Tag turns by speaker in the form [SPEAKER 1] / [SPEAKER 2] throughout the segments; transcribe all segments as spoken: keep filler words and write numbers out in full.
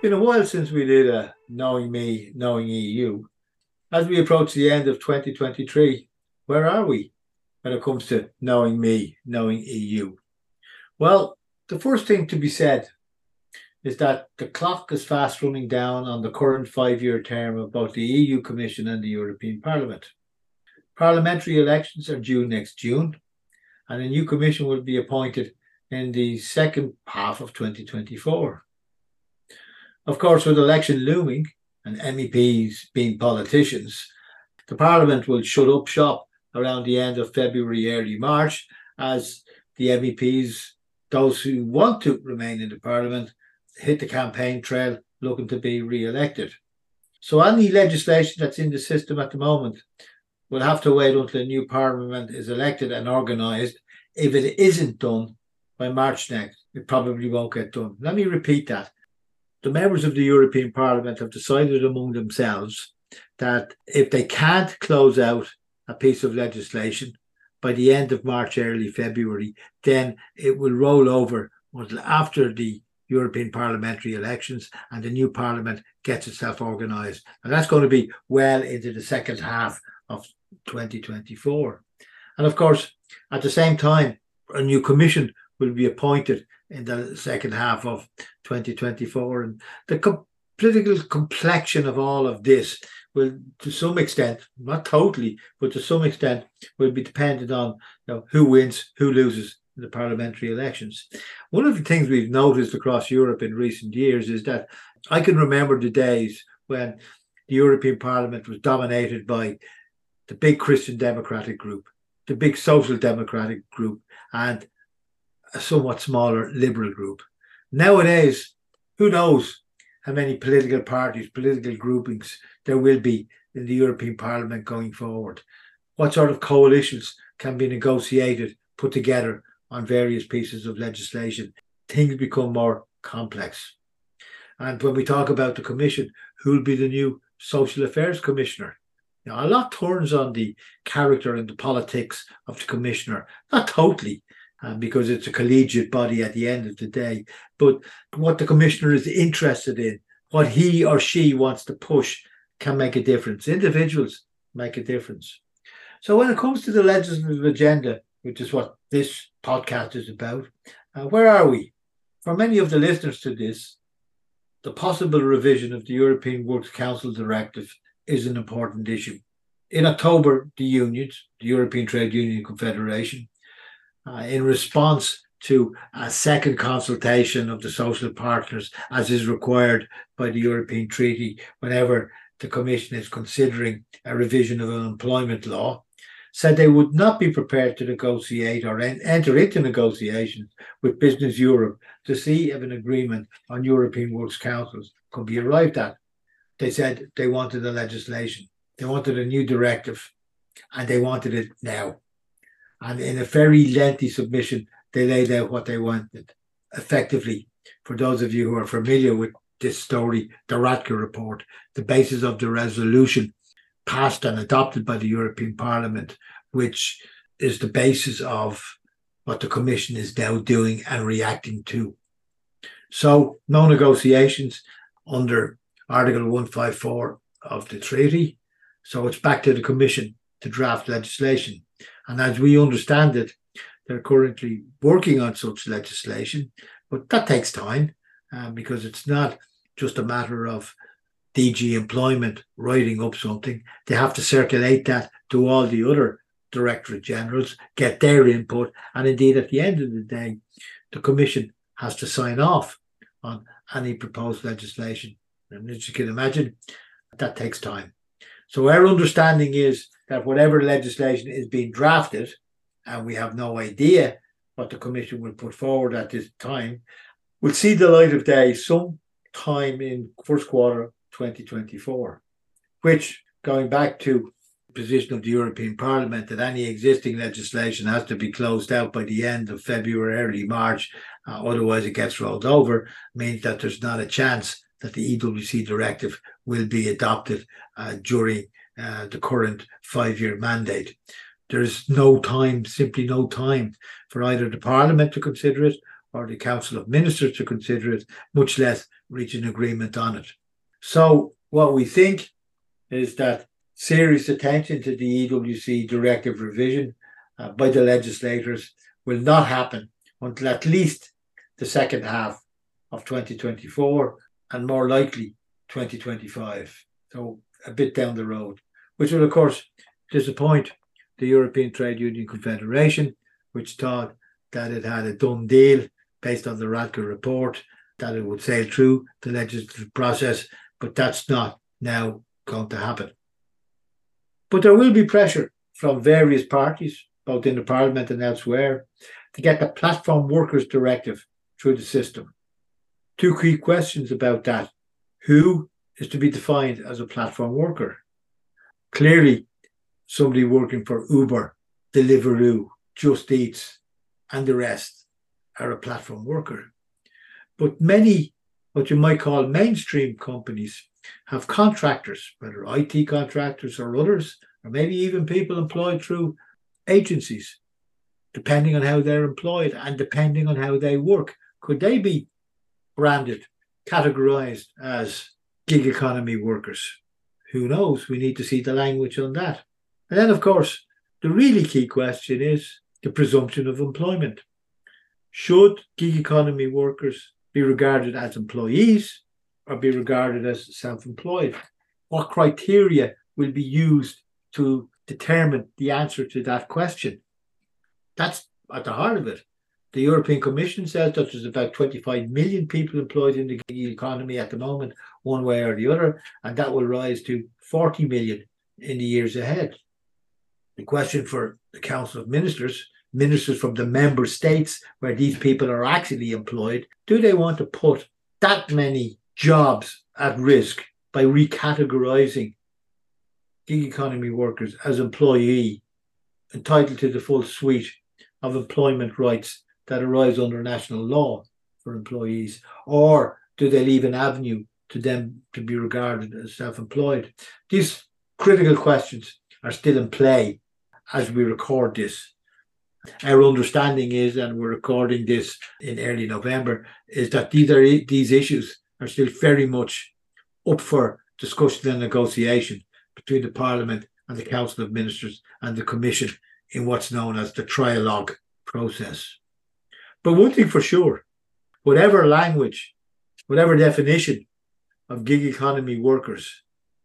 [SPEAKER 1] been a while since we did a Knowing Me, Knowing E U. As we approach the end of twenty twenty-three, where are we when it comes to Knowing Me, Knowing E U? Well, the first thing to be said is that the clock is fast running down on the current five-year term of both the E U Commission and the European Parliament. Parliamentary elections are due next June, and a new commission will be appointed in the second half of twenty twenty-four. Of course, with election looming and M E Ps being politicians, the Parliament will shut up shop around the end of February, early March, as the M E Ps, those who want to remain in the Parliament, hit the campaign trail looking to be re-elected. So any legislation that's in the system at the moment will have to wait until a new Parliament is elected and organised. If it isn't done by March next, it probably won't get done. Let me repeat that. The members of the European Parliament have decided among themselves that if they can't close out a piece of legislation by the end of March, early February, then it will roll over until after the European parliamentary elections and the new Parliament gets itself organised. And that's going to be well into the second half of twenty twenty-four. And of course, at the same time, a new commission will be appointed in the second half of twenty twenty-four. And the co- political complexion of all of this will, to some extent, not totally, but to some extent, will be dependent on, you know, who wins, who loses in the parliamentary elections. One of the things we've noticed across Europe in recent years is that I can remember the days when the European Parliament was dominated by the big Christian Democratic group, the big Social Democratic group, and a somewhat smaller Liberal group. Nowadays, who knows how many political parties, political groupings there will be in the European Parliament going forward. What sort of coalitions can be negotiated, put together on various pieces of legislation. Things become more complex. And when we talk about the Commission, who will be the new Social Affairs Commissioner? Now, a lot turns on the character and the politics of the Commissioner. Not totally, um, because it's a collegiate body at the end of the day, but what the Commissioner is interested in, what he or she wants to push, can make a difference. Individuals make a difference. So when it comes to the legislative agenda, which is what this podcast is about, uh, where are we? For many of the listeners to this, the possible revision of the European Works Council Directive is an important issue. In October, the unions, the European Trade Union Confederation, uh, in response to a second consultation of the social partners, as is required by the European Treaty whenever the Commission is considering a revision of an employment law, said they would not be prepared to negotiate or en- enter into negotiations with Business Europe to see if an agreement on European Works Councils could be arrived at. They said they wanted a legislation, they wanted a new directive, and they wanted it now. And in a very lengthy submission, they laid out what they wanted. Effectively, for those of you who are familiar with this story, the Radke report, the basis of the resolution passed and adopted by the European Parliament, which is the basis of what the Commission is now doing and reacting to. So no negotiations under Article one fifty-four of the treaty. So it's back to the Commission to draft legislation. And as we understand it, they're currently working on such legislation, but that takes time uh, because it's not just a matter of D G Employment writing up something. They have to circulate that to all the other Directorate Generals, get their input, and indeed at the end of the day, the Commission has to sign off on any proposed legislation. And as you can imagine, that takes time. So our understanding is that whatever legislation is being drafted, and we have no idea what the Commission will put forward at this time, will see the light of day sometime in first quarter twenty twenty-four, which, going back to the position of the European Parliament that any existing legislation has to be closed out by the end of February, early March, uh, otherwise it gets rolled over, means that there's not a chance that the E W C directive will be adopted uh, during uh, the current five-year mandate. There's no time, simply no time, for either the Parliament to consider it or the Council of Ministers to consider it, much less reach an agreement on it. So what we think is that serious attention to the E W C directive revision uh, by the legislators will not happen until at least the second half of twenty twenty-four and more likely twenty twenty-five. So a bit down the road, which will, of course, disappoint the European Trade Union Confederation, which thought that it had a done deal based on the Radke report, that it would sail through the legislative process, but that's not now going to happen. But there will be pressure from various parties, both in the Parliament and elsewhere, to get the Platform Workers Directive through the system. Two key questions about that. Who is to be defined as a platform worker? Clearly, somebody working for Uber, Deliveroo, Just Eats, and the rest are a platform worker. But many, what you might call mainstream companies, have contractors, whether I T contractors or others, or maybe even people employed through agencies, depending on how they're employed and depending on how they work. Could they be branded, categorized as gig economy workers? Who knows? We need to see the language on that. And then, of course, the really key question is the presumption of employment. Should gig economy workers be regarded as employees or be regarded as self-employed? What criteria will be used to determine the answer to that question? That's at the heart of it. The European Commission says that there's about twenty-five million people employed in the gig economy at the moment, one way or the other, and that will rise to forty million in the years ahead. The question for the Council of Ministers, ministers from the member states where these people are actually employed, do they want to put that many jobs at risk by recategorizing gig economy workers as employee, entitled to the full suite of employment rights that arise under national law for employees? Or do they leave an avenue to them to be regarded as self-employed? These critical questions are still in play as we record this. Our understanding is, and we're recording this in early November, is that these are these issues are still very much up for discussion and negotiation between the Parliament and the Council of Ministers and the Commission in what's known as the trialogue process. But one thing for sure, whatever language, whatever definition of gig economy workers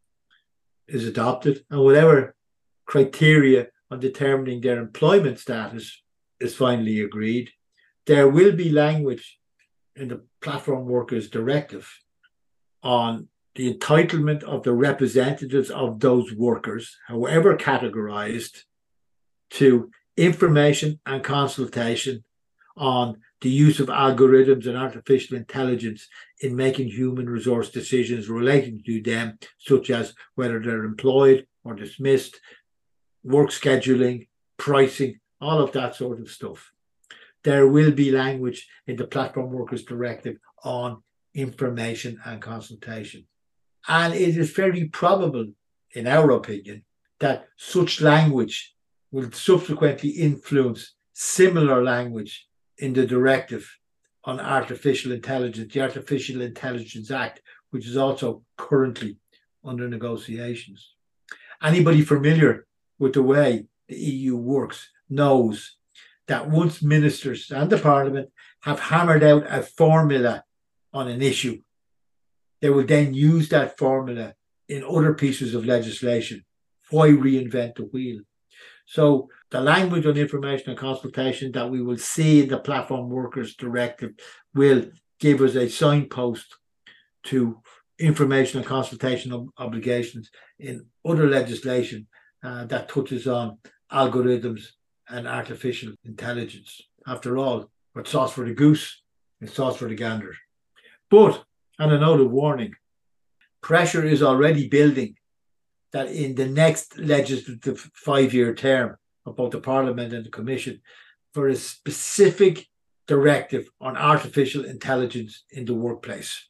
[SPEAKER 1] is adopted, and whatever criteria on determining their employment status is finally agreed, there will be language in the Platform Workers Directive on the entitlement of the representatives of those workers, however categorized, to information and consultation on the use of algorithms and artificial intelligence in making human resource decisions relating to them, such as whether they're employed or dismissed, work scheduling, pricing, all of that sort of stuff. There will be language in the Platform Workers Directive on information and consultation. And it is very probable, in our opinion, that such language will subsequently influence similar language in the directive on artificial intelligence, the Artificial Intelligence Act, which is also currently under negotiations. Anybody familiar with the way the E U works knows that once ministers and the Parliament have hammered out a formula on an issue, they will then use that formula in other pieces of legislation. Why reinvent the wheel? So the language on information and consultation that we will see in the Platform Workers Directive will give us a signpost to information and consultation ob- obligations in other legislation uh, that touches on algorithms and artificial intelligence. After all, what's sauce for the goose is sauce for the gander. But, on a note of warning, pressure is already building that in the next legislative five-year term of both the Parliament and the Commission for a specific directive on artificial intelligence in the workplace.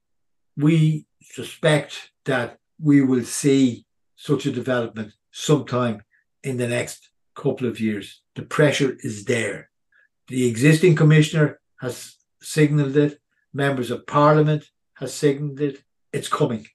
[SPEAKER 1] We suspect that we will see such a development sometime in the next couple of years. The pressure is there. The existing commissioner has signalled it. Members of Parliament have signalled it. It's coming.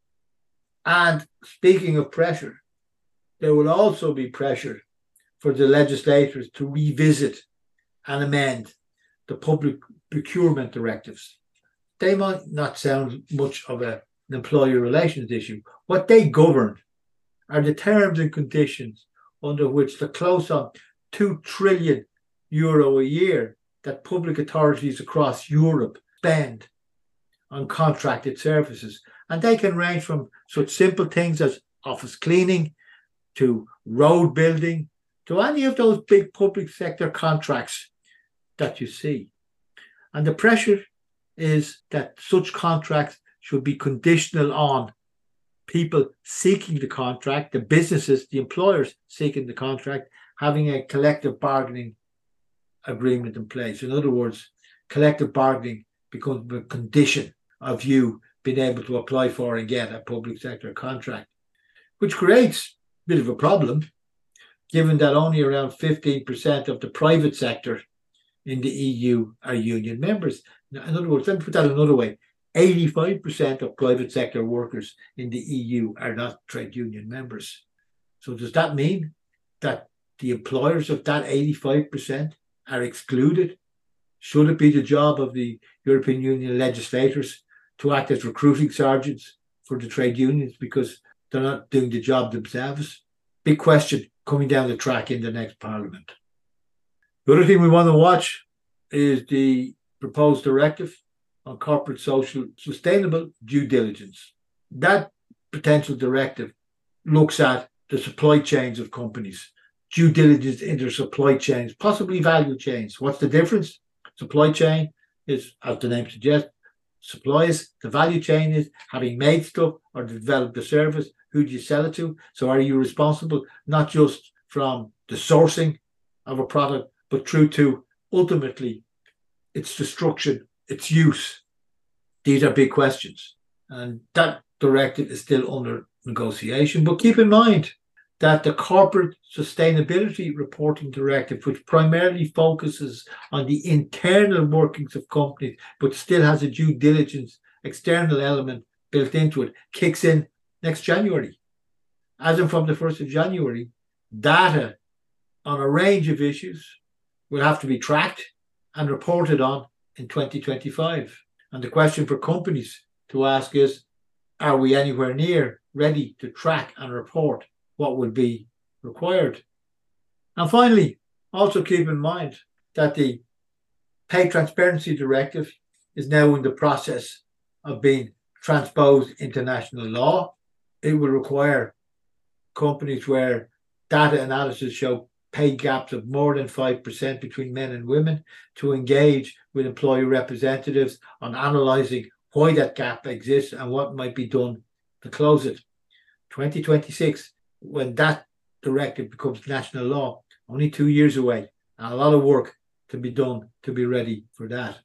[SPEAKER 1] And speaking of pressure, there will also be pressure for the legislators to revisit and amend the public procurement directives. They might not sound much of a, an employee relations issue. What they govern are the terms and conditions under which the close on two trillion euro a year that public authorities across Europe spend on contracted services. And they can range from such simple things as office cleaning to road building to any of those big public sector contracts that you see. And the pressure is that such contracts should be conditional on people seeking the contract, the businesses, the employers seeking the contract, having a collective bargaining agreement in place. In other words, collective bargaining becomes a condition of you being able to apply for and get a public sector contract, which creates a bit of a problem, given that only around fifteen percent of the private sector in the E U are union members. In other words, let me put that another way. eighty-five percent of private sector workers in the E U are not trade union members. So does that mean that the employers of that eighty-five percent are excluded? Should it be the job of the European Union legislators to act as recruiting sergeants for the trade unions because they're not doing the job themselves? Big question coming down the track in the next parliament. The other thing we want to watch is the proposed directive on corporate social sustainable due diligence. That potential directive looks at the supply chains of companies, due diligence into supply chains, possibly value chains. What's the difference? Supply chain is, as the name suggests, supplies. The value chain is having made stuff or developed a service. Who do you sell it to? So are you responsible not just from the sourcing of a product, but through to ultimately its destruction, its use? These are big questions. And that directive is still under negotiation. But keep in mind that the Corporate Sustainability Reporting Directive, which primarily focuses on the internal workings of companies, but still has a due diligence external element built into it, kicks in next January. As in from the first of January, data on a range of issues will have to be tracked and reported on in twenty twenty-five. And the question for companies to ask is, are we anywhere near ready to track and report what would be required? And finally, also keep in mind that the Pay Transparency Directive is now in the process of being transposed into national law. It will require companies where data analysis show pay gaps of more than five percent between men and women to engage with employee representatives on analysing why that gap exists and what might be done to close it. twenty twenty-six, when that directive becomes national law, only two years away, and a lot of work to be done to be ready for that.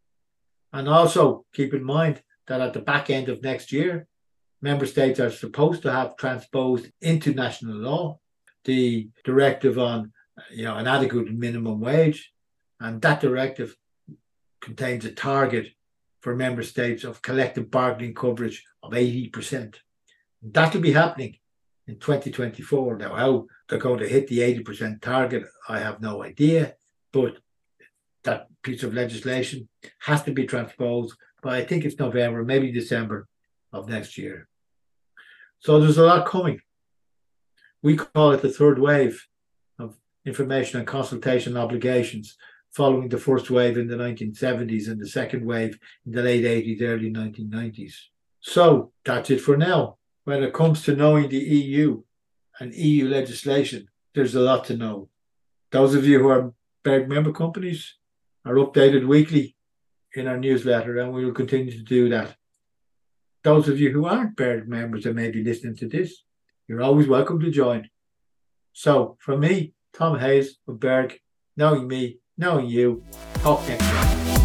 [SPEAKER 1] And also keep in mind that at the back end of next year, member states are supposed to have transposed into national law the directive on, you know, an adequate minimum wage, and that directive contains a target for member states of collective bargaining coverage of eighty percent. That'll be happening in twenty twenty-four. Now, how they're going to hit the eighty percent target, I have no idea, but that piece of legislation has to be transposed by, I think it's November, maybe December of next year. So there's a lot coming. We call it the third wave of information and consultation obligations, following the first wave in the nineteen seventies and the second wave in the late eighties, early nineteen nineties. So that's it for now. When it comes to knowing the E U and E U legislation, there's a lot to know. Those of you who are BERG member companies are updated weekly in our newsletter, and we will continue to do that. Those of you who aren't BERG members and may be listening to this, you're always welcome to join. So from me, Tom Hayes of BERG, knowing me, knowing you, talk next time.